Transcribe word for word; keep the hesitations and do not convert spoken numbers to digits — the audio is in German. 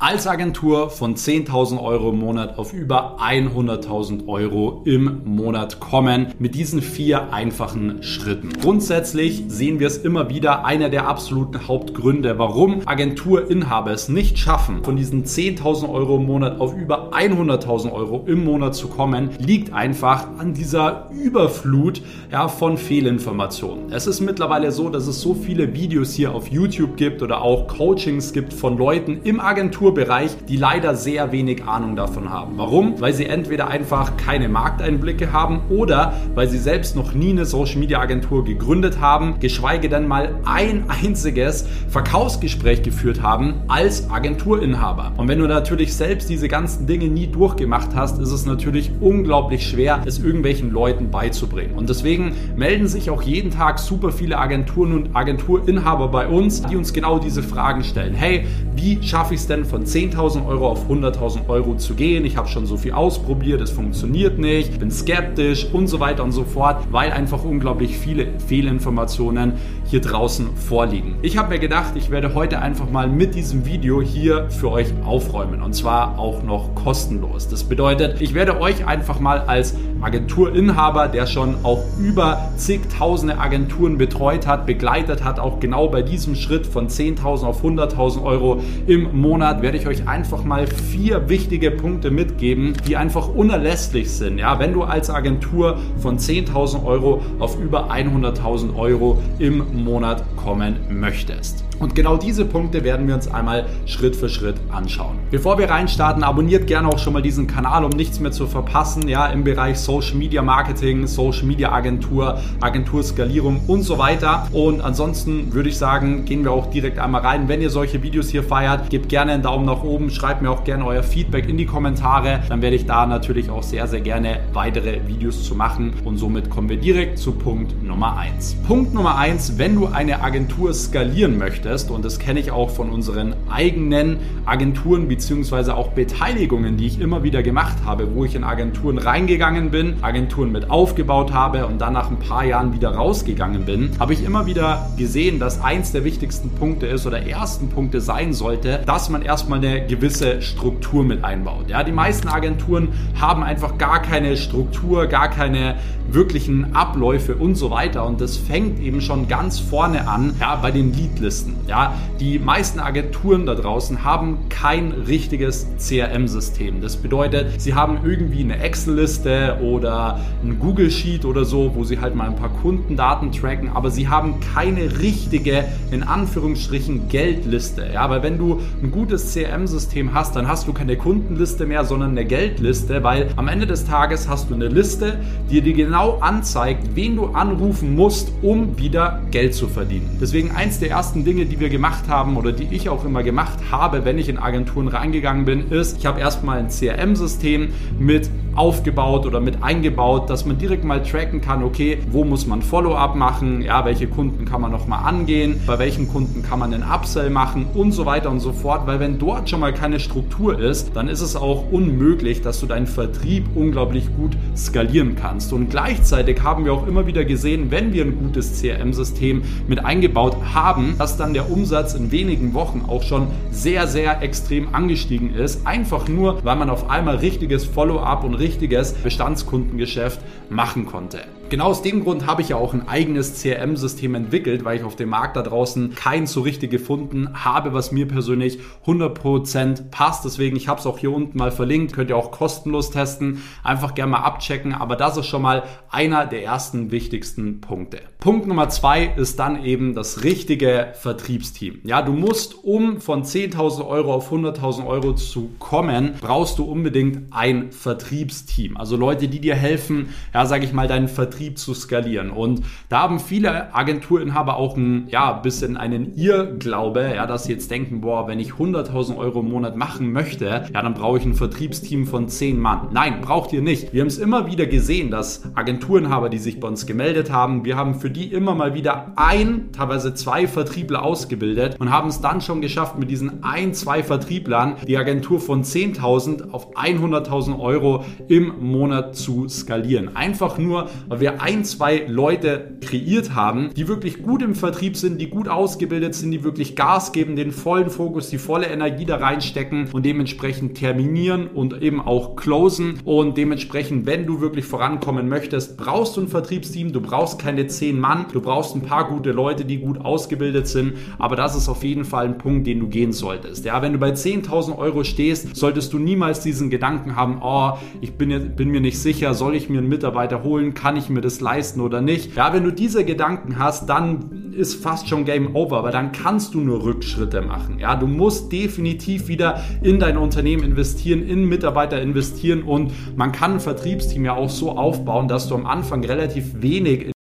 als Agentur von zehntausend Euro im Monat auf über hunderttausend Euro im Monat kommen mit diesen vier einfachen Schritten. Grundsätzlich sehen wir es immer wieder, einer der absoluten Hauptgründe, warum Agenturinhaber es nicht schaffen, von diesen zehntausend Euro im Monat auf über hunderttausend Euro im Monat zu kommen, liegt einfach an dieser Überflut ja, von Fehlinformationen. Es ist mittlerweile so, dass es so viele Videos hier auf YouTube gibt oder auch Coachings gibt von Leuten im Agenturbereich, die leider sehr wenig Ahnung davon haben. Warum? Weil sie entweder einfach keine Markteinblicke haben oder weil sie selbst noch nie eine Social Media Agentur gegründet haben, geschweige denn mal ein einziges Verkaufsgespräch geführt haben als Agenturinhaber. Und wenn du natürlich selbst diese ganzen Dinge nie durchgemacht hast, ist es natürlich unglaublich schwer, es irgendwelchen Leuten beizubringen. Und deswegen melden sich auch jeden Tag super viele Agenturen und Agenturinhaber bei uns, die uns genau diese Fragen stellen. Hey, wie schaffe ich es denn von zehntausend Euro auf hunderttausend Euro zu gehen? Ich habe schon so viel ausprobiert, es funktioniert nicht, bin skeptisch und so weiter und so fort, weil einfach unglaublich viele Fehlinformationen hier draußen vorliegen. Ich habe mir gedacht, ich werde heute einfach mal mit diesem Video hier für euch aufräumen und zwar auch noch kostenlos. Das bedeutet, ich werde euch einfach mal als Agenturinhaber, der schon auch über zigtausende Agenturen betreut hat, begleitet hat, auch genau bei diesem Schritt von zehntausend auf hunderttausend Euro im Monat, werde ich euch einfach mal vier wichtige Punkte mitgeben, die einfach unerlässlich sind. Ja, wenn du als Agentur von zehntausend Euro auf über hunderttausend Euro im Monat kommen möchtest. Und genau diese Punkte werden wir uns einmal Schritt für Schritt anschauen. Bevor wir reinstarten, abonniert gerne auch schon mal diesen Kanal, um nichts mehr zu verpassen, ja, im Bereich Social Media Marketing, Social Media Agentur, Agenturskalierung und so weiter. Und ansonsten würde ich sagen, gehen wir auch direkt einmal rein. Wenn ihr solche Videos hier feiert, gebt gerne einen Daumen nach oben, schreibt mir auch gerne euer Feedback in die Kommentare. Dann werde ich da natürlich auch sehr, sehr gerne weitere Videos zu machen. Und somit kommen wir direkt zu Punkt Nummer eins. Punkt Nummer eins, wenn du eine Agentur skalieren möchtest, und das kenne ich auch von unseren eigenen Agenturen beziehungsweise auch Beteiligungen, die ich immer wieder gemacht habe, wo ich in Agenturen reingegangen bin, Agenturen mit aufgebaut habe und dann nach ein paar Jahren wieder rausgegangen bin, habe ich immer wieder gesehen, dass eins der wichtigsten Punkte ist oder ersten Punkte sein sollte, dass man erstmal eine gewisse Struktur mit einbaut. Ja, die meisten Agenturen haben einfach gar keine Struktur, gar keine wirklichen Abläufe und so weiter und das fängt eben schon ganz vorne an, ja, bei den Leadlisten. Ja, die meisten Agenturen da draußen haben kein richtiges C R M-System. Das bedeutet, sie haben irgendwie eine Excel-Liste oder ein Google-Sheet oder so, wo sie halt mal ein paar Kundendaten tracken, aber sie haben keine richtige, in Anführungsstrichen, Geldliste. Ja, weil wenn du ein gutes C R M-System hast, dann hast du keine Kundenliste mehr, sondern eine Geldliste, weil am Ende des Tages hast du eine Liste, die dir genau anzeigt, wen du anrufen musst, um wieder Geld zu verdienen. Deswegen eins der ersten Dinge, die wir gemacht haben oder die ich auch immer gemacht habe, wenn ich in Agenturen reingegangen bin, ist, ich habe erstmal ein C R M-System mit aufgebaut oder mit eingebaut, dass man direkt mal tracken kann, okay, wo muss man Follow-up machen, ja, welche Kunden kann man nochmal angehen, bei welchen Kunden kann man einen Upsell machen und so weiter und so fort, weil wenn dort schon mal keine Struktur ist, dann ist es auch unmöglich, dass du deinen Vertrieb unglaublich gut skalieren kannst. Und gleichzeitig haben wir auch immer wieder gesehen, wenn wir ein gutes C R M-System mit eingebaut haben, dass dann der Umsatz in wenigen Wochen auch schon sehr, sehr extrem angestiegen ist, einfach nur, weil man auf einmal richtiges Follow-up und richtiges Bestandskundengeschäft machen konnte. Genau aus dem Grund habe ich ja auch ein eigenes C R M-System entwickelt, weil ich auf dem Markt da draußen keins so richtig gefunden habe, was mir persönlich hundert Prozent passt. Deswegen, ich habe es auch hier unten mal verlinkt, könnt ihr auch kostenlos testen, einfach gerne mal abchecken, aber das ist schon mal einer der ersten wichtigsten Punkte. Punkt Nummer zwei ist dann eben das richtige Vertriebsteam. Ja, du musst, um von zehntausend Euro auf hunderttausend Euro zu kommen, brauchst du unbedingt ein Vertriebsteam. Also Leute, die dir helfen, ja, sage ich mal, deinen Vertrieb zu skalieren. Und da haben viele Agenturinhaber auch ein ja, bisschen einen Irrglaube, ja, dass sie jetzt denken, boah, wenn ich hunderttausend Euro im Monat machen möchte, ja, dann brauche ich ein Vertriebsteam von zehn Mann. Nein, braucht ihr nicht. Wir haben es immer wieder gesehen, dass Agenturinhaber, die sich bei uns gemeldet haben, wir haben für die immer mal wieder ein, teilweise zwei Vertriebler ausgebildet und haben es dann schon geschafft, mit diesen ein, zwei Vertrieblern die Agentur von zehntausend auf hunderttausend Euro im Monat zu skalieren. Einfach nur, weil wir wir ein, zwei Leute kreiert haben, die wirklich gut im Vertrieb sind, die gut ausgebildet sind, die wirklich Gas geben, den vollen Fokus, die volle Energie da reinstecken und dementsprechend terminieren und eben auch closen. Und dementsprechend, wenn du wirklich vorankommen möchtest, brauchst du ein Vertriebsteam, du brauchst keine zehn Mann, du brauchst ein paar gute Leute, die gut ausgebildet sind, aber das ist auf jeden Fall ein Punkt, den du gehen solltest. Ja, wenn du bei zehntausend Euro stehst, solltest du niemals diesen Gedanken haben, oh, ich bin, bin mir nicht sicher, soll ich mir einen Mitarbeiter holen, kann ich mir das leisten oder nicht. Ja, wenn du diese Gedanken hast, dann ist fast schon Game Over, aber dann kannst du nur Rückschritte machen. Ja, du musst definitiv wieder in dein Unternehmen investieren, in Mitarbeiter investieren und man kann ein Vertriebsteam ja auch so aufbauen, dass du am Anfang relativ wenig